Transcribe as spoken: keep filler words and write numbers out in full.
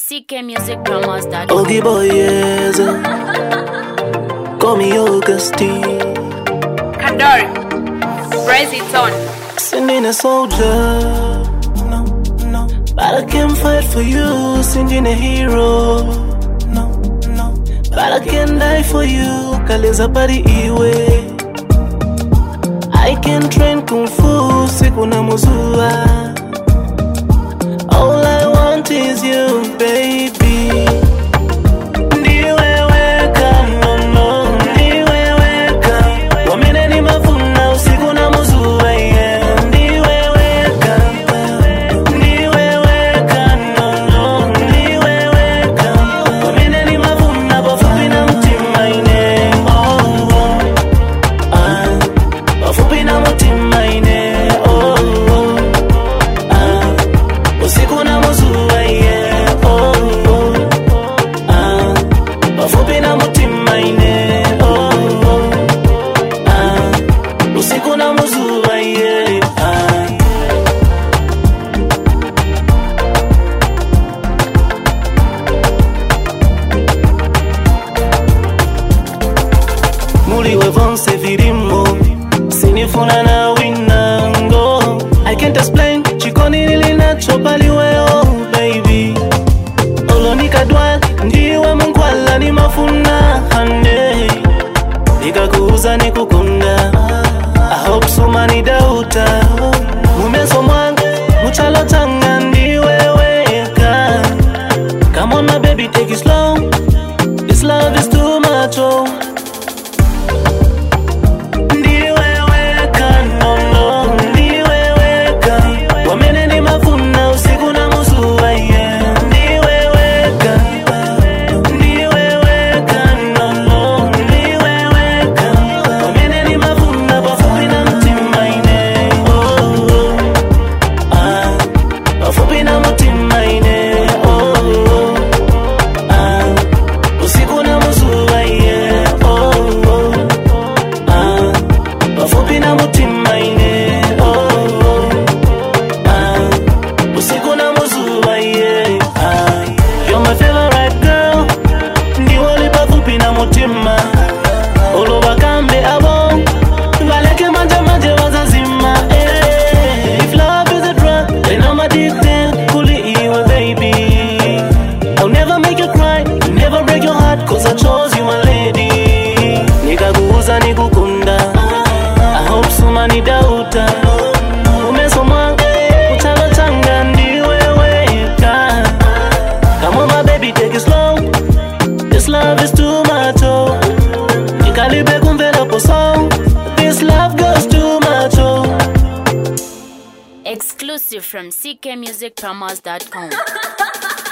C K Music Promos dot com. Ogie boy, yes. Call me Augustine. Kadari, press it on. Sending a soldier, no, no. But I can't fight for you, sending a hero, no, no. But I can die for you, kaleza pari iwe. I can train kung fu, siku na muzua. All I want is you, baby. I can't explain, chikoni nilina chopali weo, baby. Olonika dwa, ndiwe mungwala ni mafuna hane. Nika kuuza ni kukunda, I hope sumani dauta. Mumeso mwanga, muchalo tanga ndiwe weka. Come on my baby, take it slow. This love is too much, oh. Cause I chose you, my lady. Nika kuuza ni kukunda, I hope sumani dauta. Umeso mwanga, uchalo tanga ndiwe weka. Come on my baby, take it slow. This love is too much, oh. Nikalibe kumvela poso. This love goes too much, oh. Exclusive from C K Music Promos dot com.